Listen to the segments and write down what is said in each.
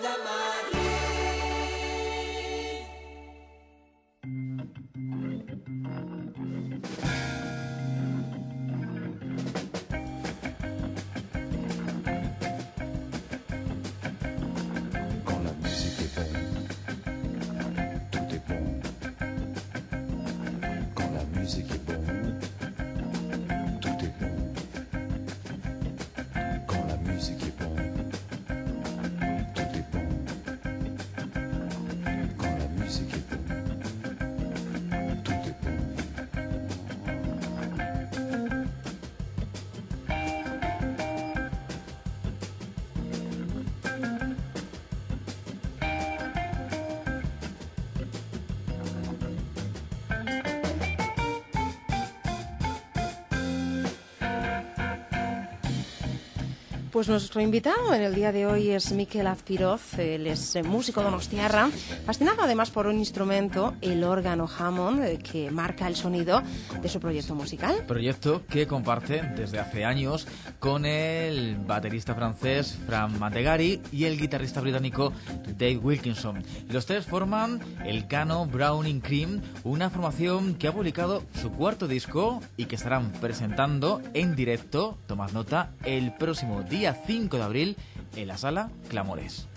Pues nuestro invitado en el día de hoy es Mikel Azpiroz. Él es músico donostiarra, fascinado además por un instrumento, el órgano Hammond, que marca el sonido de su proyecto musical. Proyecto que comparte desde hace años con el baterista francés Fran Mantegari y el guitarrista británico Dave Wilkinson. Los tres forman el Cano Browning Cream, una formación que ha publicado su cuarto disco y que estarán presentando en directo, tomad nota, el próximo día 5 de abril en la Sala Clamores.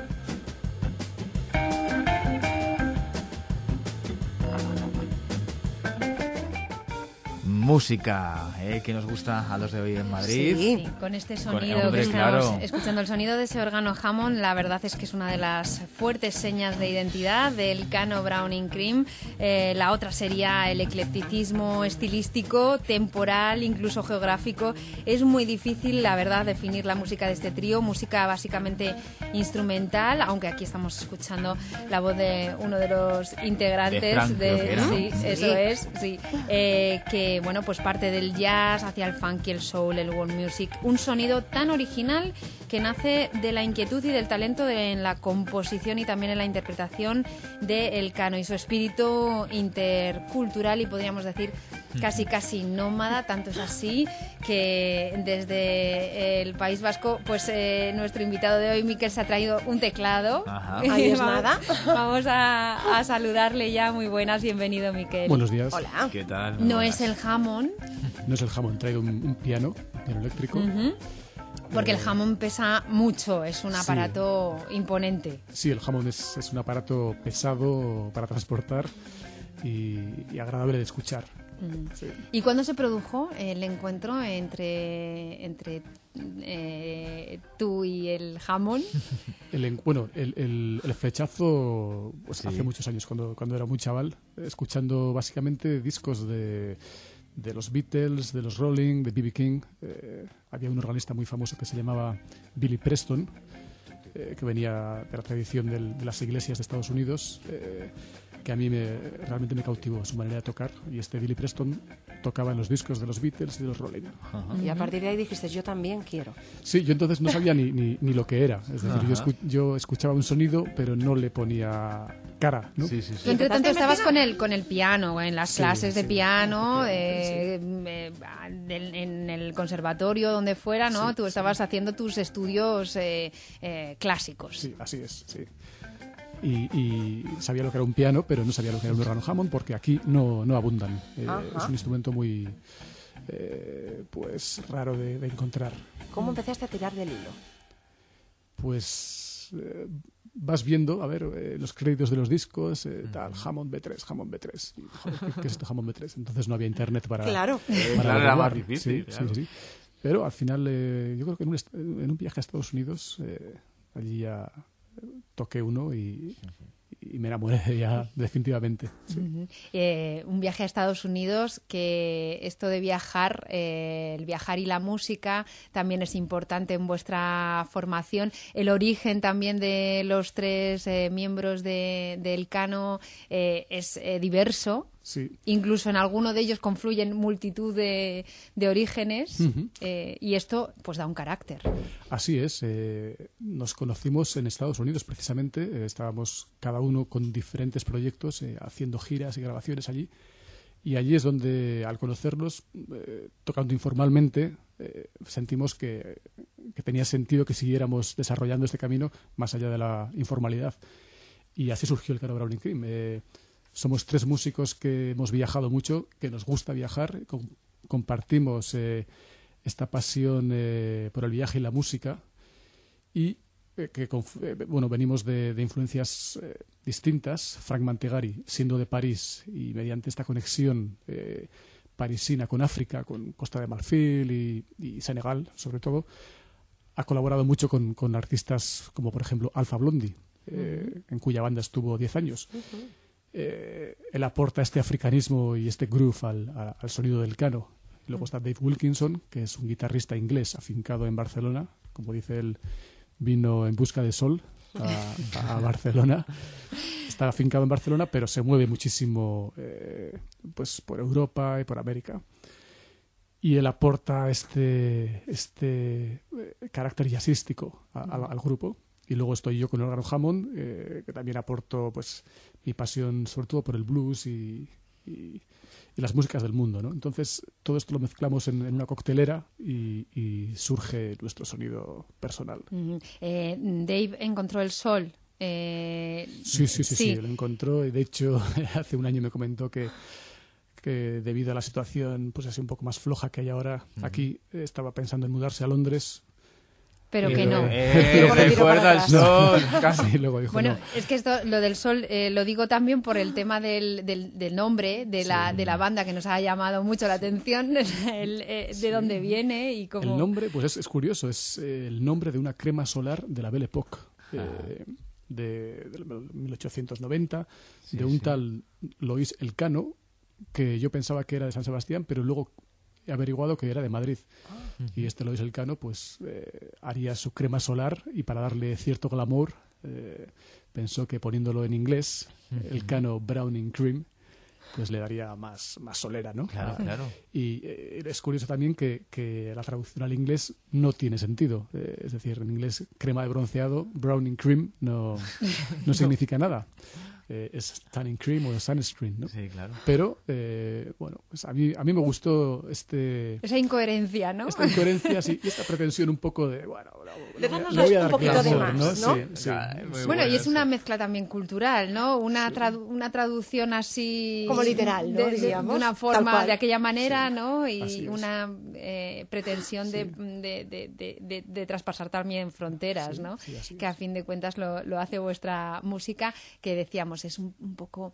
Música, que nos gusta a los de hoy en Madrid. Sí, con este sonido que estamos escuchando, el sonido de ese órgano Hammond, la verdad es que es una de las fuertes señas de identidad del Cano Browning Cream. La otra sería el eclecticismo estilístico, temporal, incluso geográfico. Es muy difícil, la verdad, definir la música de este trío, música básicamente instrumental, aunque aquí estamos escuchando la voz de uno de los integrantes de Frank, sí, eso es, sí, que bueno, pues parte del jazz hacia el funk y el soul, el world music, un sonido tan original que nace de la inquietud y del talento en la composición y también en la interpretación del Cano y su espíritu intercultural y podríamos decir casi nómada, tanto es así que desde el País Vasco pues nuestro invitado de hoy, Mikel, se ha traído un teclado. Ahí es nada. Vamos a saludarle ya. Muy buenas, bienvenido, Mikel. Buenos días. Hola. ¿Qué tal? No es el Hammond. No es el Hammond, he traído un piano eléctrico. Porque el Hammond pesa mucho, es un aparato imponente. Sí, el Hammond es un aparato pesado para transportar y agradable de escuchar. Sí. ¿Y cuándo se produjo el encuentro entre tú y el Hammond? El flechazo pues, hace muchos años, cuando era muy chaval, escuchando básicamente discos de los Beatles, de los Rolling, de B.B. King. Había un organista muy famoso que se llamaba Billy Preston, que venía de la tradición de las iglesias de Estados Unidos, que a mí realmente me cautivó su manera de tocar, y este Billy Preston tocaba en los discos de los Beatles y de los Rolling. Y a partir de ahí dijiste, yo también quiero. Sí, yo entonces no sabía ni lo que era, es decir, yo escuchaba un sonido pero no le ponía cara, ¿no? Sí. Tú entre tanto estabas con el piano, en las clases de piano, en el conservatorio, donde fuera, ¿no? Sí, Tú estabas haciendo tus estudios clásicos. Sí, así es, sí. Y sabía lo que era un piano, pero no sabía lo que era un órgano Hammond, porque aquí no abundan. Es un instrumento muy pues raro de encontrar. ¿Cómo empezaste a tirar del hilo? Pues vas viendo, a ver, los créditos de los discos, tal, Hammond B3, Hammond B3. Y, joder, ¿qué es esto Hammond B3? Entonces no había internet para Claro. Claro, era más difícil. Sí, claro. sí. Pero al final, yo creo que en un viaje a Estados Unidos, allí ya toqué uno y me enamoré ya definitivamente. Sí. Un viaje a Estados Unidos, que esto de viajar, el viajar y la música también es importante en vuestra formación. El origen también de los tres miembros del Cano es diverso. Sí. Incluso en alguno de ellos confluyen multitud de orígenes y esto pues da un carácter. Así es. Nos conocimos en Estados Unidos precisamente. Estábamos cada uno con diferentes proyectos, haciendo giras y grabaciones allí. Y allí es donde, al conocernos, tocando informalmente, sentimos que tenía sentido que siguiéramos desarrollando este camino más allá de la informalidad. Y así surgió el Cano Browning Cream. Somos 3 músicos que hemos viajado mucho, que nos gusta viajar, compartimos esta pasión por el viaje y la música, y venimos de influencias distintas. Frank Mantegari, siendo de París, y mediante esta conexión parisina con África, con Costa de Marfil y Senegal, sobre todo, ha colaborado mucho con artistas como, por ejemplo, Alpha Blondy, en cuya banda estuvo 10 años. Él aporta este africanismo y este groove al sonido del Cano. Luego está Dave Wilkinson, que es un guitarrista inglés afincado en Barcelona. Como dice él, vino en busca de sol a Barcelona. Está afincado en Barcelona, pero se mueve muchísimo pues por Europa y por América. Y él aporta este carácter jazzístico al grupo. Y luego estoy yo con el órgano Hammond, que también aporto pues mi pasión sobre todo por el blues y las músicas del mundo, ¿no? Entonces todo esto lo mezclamos en una coctelera y surge nuestro sonido personal. Dave encontró el sol. Sí, lo encontró, y de hecho hace un año me comentó que debido a la situación pues así un poco más floja que hay ahora aquí, estaba pensando en mudarse a Londres. Pero que no. Fuerza el sol. Casi, luego dijo, bueno, no. Es que esto, lo del sol, lo digo también por el tema del nombre de la banda, que nos ha llamado mucho la atención, de dónde viene y cómo... El nombre, pues es curioso, es el nombre de una crema solar de la Belle Époque, de 1890, de un tal Lois Elcano, que yo pensaba que era de San Sebastián, pero luego he averiguado que era de Madrid. Y este Lois Elcano pues haría su crema solar, y para darle cierto glamour pensó que poniéndolo en inglés, Elcano Browning Cream, pues le daría más solera, ¿no? Claro. Y es curioso también que la traducción al inglés no tiene sentido. Es decir, en inglés crema de bronceado, Browning Cream, no significa nada. Es tanning cream o sunscreen, ¿no? Sí, claro. Pero, bueno, pues a mí me gustó esa incoherencia, ¿no? Esta incoherencia, sí, y esta pretensión un poco de, bueno, le damos le voy a dar un poquito de glamour, más, ¿no? Sí. Bueno, y es una mezcla también cultural, ¿no? Una traducción así... Como literal, ¿no? De una forma, de aquella manera, ¿no? Y una pretensión de traspasar también fronteras, ¿no? Sí, que a fin de cuentas lo hace vuestra música, que decíamos, es un poco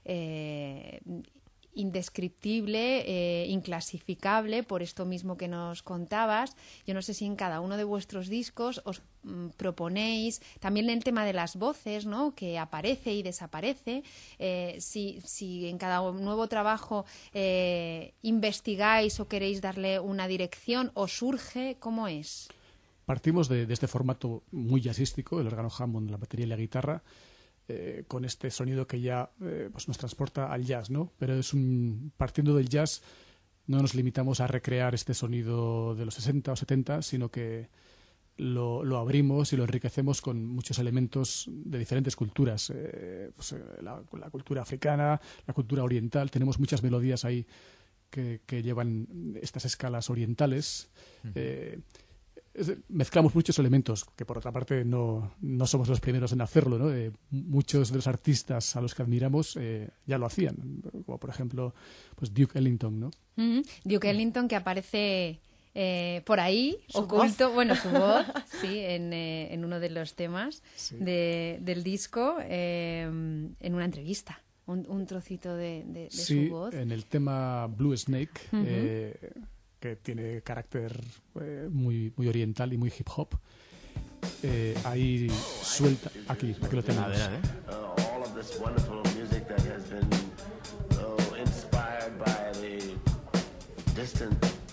indescriptible, inclasificable, por esto mismo que nos contabas. Yo no sé si en cada uno de vuestros discos os proponéis también el tema de las voces, ¿no? Que aparece y desaparece. Si en cada nuevo trabajo investigáis o queréis darle una dirección, o surge, ¿cómo es? Partimos de este formato muy jazzístico, el órgano Hammond, la batería y la guitarra, con este sonido que ya pues nos transporta al jazz, ¿no? Pero partiendo del jazz no nos limitamos a recrear este sonido de los 60 o 70, sino que lo abrimos y lo enriquecemos con muchos elementos de diferentes culturas. La cultura africana, la cultura oriental, tenemos muchas melodías ahí que llevan estas escalas orientales. Mezclamos muchos elementos, que por otra parte no somos los primeros en hacerlo, ¿no? Muchos de los artistas a los que admiramos ya lo hacían, como por ejemplo pues Duke Ellington, ¿no? Duke Ellington, que aparece por ahí, su oculto, voz. bueno, su voz, sí, en uno de los temas del disco, en una entrevista. Un trocito de su voz. Sí, en el tema Blue Snake, que tiene carácter muy oriental y muy hip hop. Ahí suelta, aquí lo tenemos. A ver. All of this wonderful music that has been inspired by the distant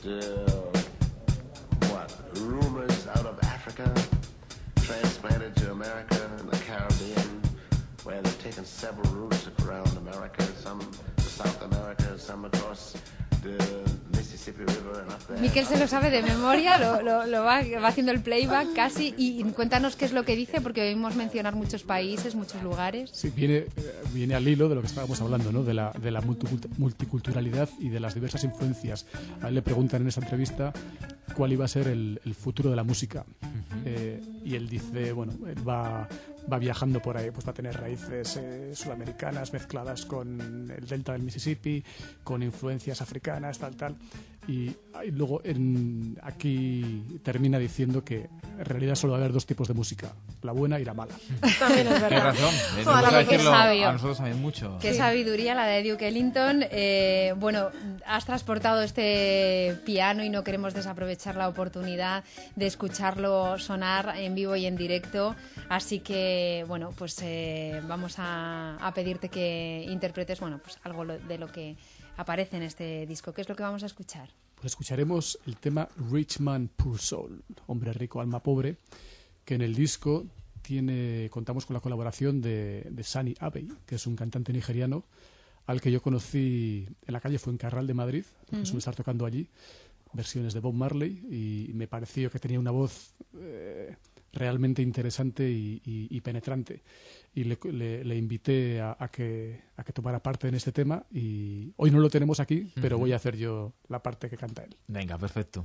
rumors out of Africa, transplanted to America and the Caribbean, where they've taken several routes around America, some to South America, some across the Mississippi Mississippi River and up there. Miquel se lo sabe de memoria, lo va haciendo el playback casi. Y cuéntanos qué es lo que dice, porque oímos mencionar muchos países, muchos lugares. Sí, viene al hilo de lo que estábamos hablando, ¿no? De la multiculturalidad y de las diversas influencias. A él le preguntan en esta entrevista cuál iba a ser el futuro de la música. Y él dice, bueno, él va viajando por ahí, pues va a tener raíces sudamericanas mezcladas con el delta del Mississippi, con influencias africanas, tal. Y luego aquí termina diciendo que en realidad solo va a haber dos tipos de música, la buena y la mala. También es verdad. Tienes razón. Qué sabio. A nosotros también mucho. Qué sabiduría la de Duke Ellington. Bueno, has transportado este piano y no queremos desaprovechar la oportunidad de escucharlo sonar en vivo y en directo. Así que, bueno, pues vamos a pedirte que interpretes, bueno, pues algo de lo que aparece en este disco. ¿Qué es lo que vamos a escuchar? Pues escucharemos el tema Rich Man, Poor Soul, hombre rico, alma pobre, que en el disco contamos con la colaboración de Sunny Abbey, que es un cantante nigeriano al que yo conocí en la calle Fuencarral de Madrid, porque suele estar tocando allí versiones de Bob Marley, y me pareció que tenía una voz realmente interesante y penetrante. Y le invité a que tomara parte en este tema, y hoy no lo tenemos aquí, pero voy a hacer yo la parte que canta él. Venga, perfecto.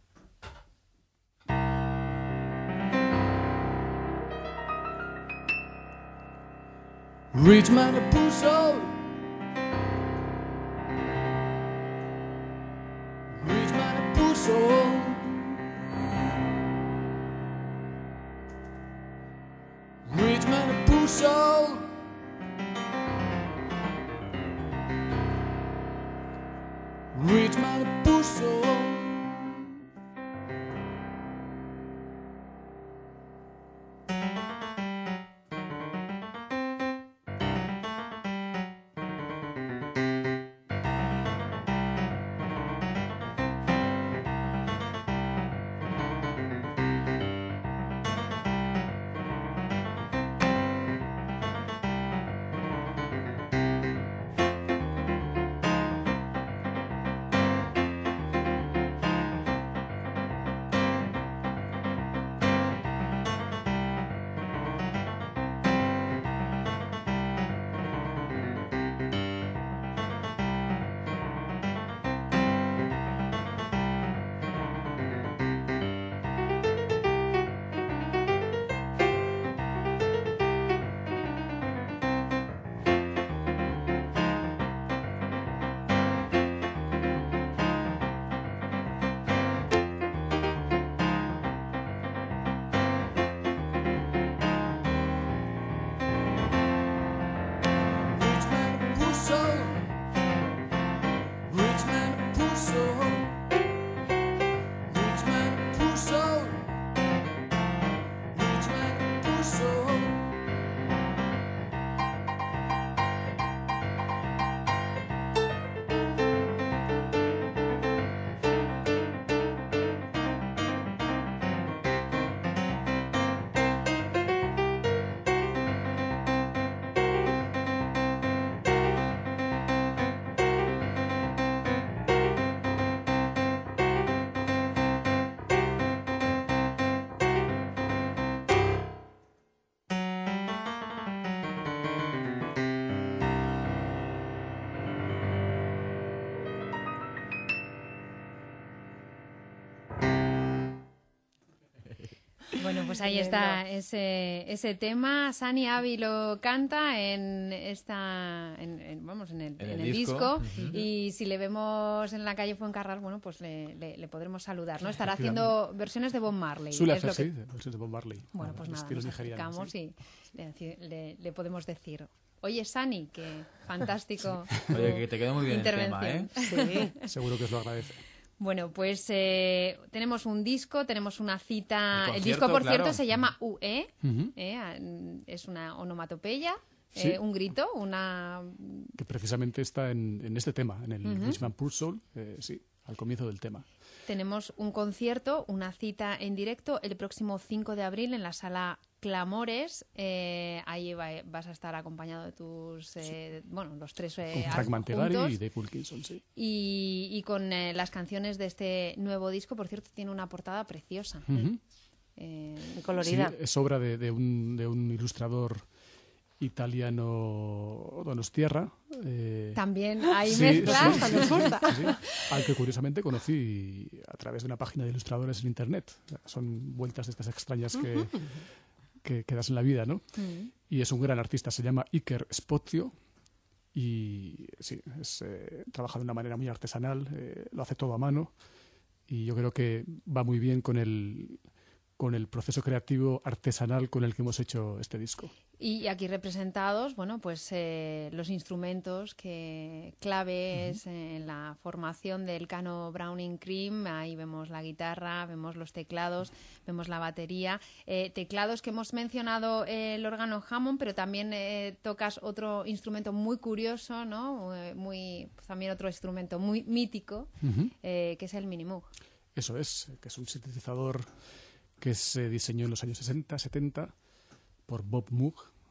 Rich man, a poor soul. Rich man, a poor soul. Rich man, a poor soul. Rich man, a poor soul. Bueno, pues ahí está ese tema. Sunny Abbey lo canta en el disco. Y si le vemos en la calle Fuencarral, bueno, pues le podremos saludar, ¿no? Estará haciendo versiones de Bob Marley. Suele hacer, sí, versiones de Bob Marley. Bueno, pues nada, nos acercamos y le podemos decir: oye, Sunny, que fantástico. Oye, que te quedó muy bien el tema, ¿eh? Sí. Seguro que os lo agradece. Bueno, pues tenemos un disco, tenemos una cita. El disco, por cierto, se llama UE. Es una onomatopeya, sí. Un grito, que precisamente está en este tema, en el Rich Man, Poor Soul, sí, al comienzo del tema. Tenemos un concierto, una cita en directo el próximo 5 de abril en la sala Clamores, ahí vas a estar acompañado de tus, los tres con Frank Mantegari juntos, y Dave Wilkinson, sí. Y con las canciones de este nuevo disco. Por cierto, tiene una portada preciosa. Uh-huh. Muy colorida. Sí, es obra de un ilustrador italiano, Donostiarra. También hay sí, mezclas. sí, nos gusta. Sí, al que curiosamente conocí a través de una página de ilustradores en internet. Son vueltas de estas extrañas que das en la vida, ¿no? Y es un gran artista, se llama Iker Spozio y sí, trabaja de una manera muy artesanal, lo hace todo a mano y yo creo que va muy bien con el proceso creativo artesanal con el que hemos hecho este disco. Y aquí representados, los instrumentos claves en la formación del Cano Browning Cream. Ahí vemos la guitarra, vemos los teclados, vemos la batería. Teclados que hemos mencionado, el órgano Hammond, pero también tocas otro instrumento muy curioso, ¿no? También otro instrumento muy mítico, que es el Minimoog. Eso es, que es un sintetizador que se diseñó en los años 60, 70 por Bob Moog,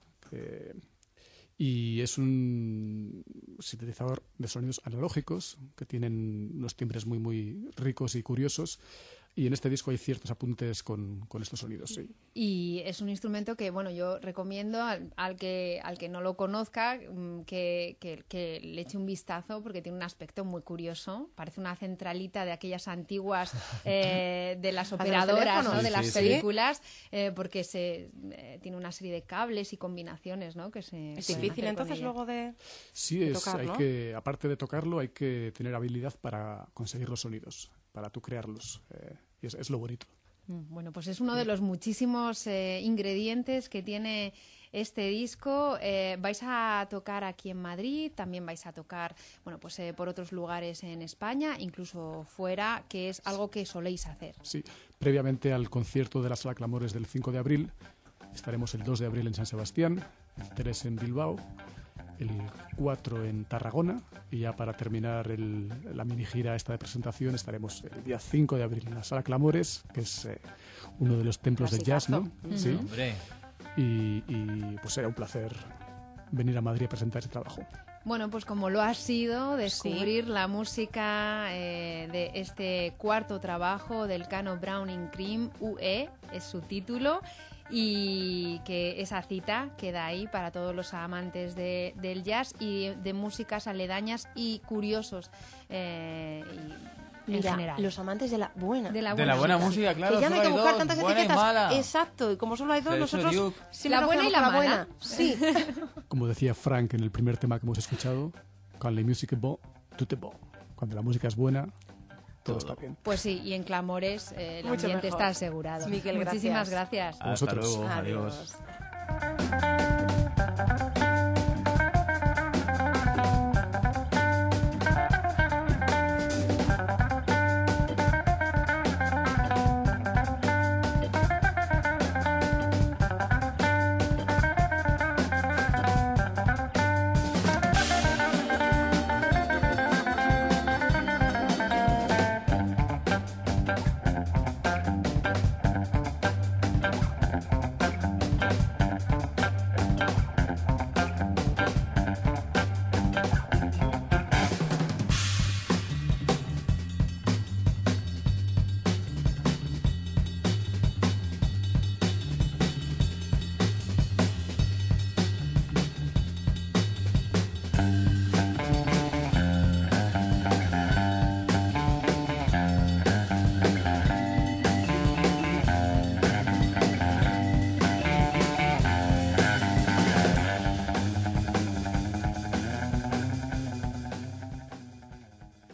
y es un sintetizador de sonidos analógicos que tienen unos timbres muy, muy ricos y curiosos. Y en este disco hay ciertos apuntes con estos sonidos, sí. Y es un instrumento que, yo recomiendo al que no lo conozca que le eche un vistazo, porque tiene un aspecto muy curioso. Parece una centralita de aquellas antiguas de las operadoras, ¿no? De las películas, porque tiene una serie de cables y combinaciones, ¿no? Es difícil entonces luego de tocar, ¿no? Aparte de tocarlo, hay que tener habilidad para conseguir los sonidos, para tú crearlos. Y es lo bonito. Bueno, pues es uno de los muchísimos ingredientes que tiene este disco. Vais a tocar aquí en Madrid, también vais a tocar por otros lugares en España, incluso fuera, que es algo que soléis hacer. Sí, previamente al concierto de la Sala Clamores del 5 de abril, estaremos el 2 de abril en San Sebastián, el 3 en Bilbao, el 4 en Tarragona, y ya para terminar la mini gira esta de presentación estaremos el día 5 de abril en la Sala Clamores, que es uno de los templos del jazz, ¿no? Sí. Hombre. Y pues será un placer venir a Madrid a presentar ese trabajo. Bueno, pues como lo ha sido descubrir la música de este cuarto trabajo del Cano Browning Cream, UE es su título, y que esa cita queda ahí para todos los amantes del jazz y de músicas aledañas y curiosos en general. Los amantes de la buena. De la buena música, claro. Que ya no hay que buscar tantas buena etiquetas. Y mala. Exacto, y como solo hay dos, nosotros la buena y la mala. Buena. Sí. Como decía Frank en el primer tema que hemos escuchado, quand la musique est bonne, tout est bon. Cuando la música es buena, todo está bien. Pues sí, y en Clamores el Mucho ambiente mejor. está asegurado. Miquel, Muchísimas gracias. Hasta luego. Adiós. Adiós.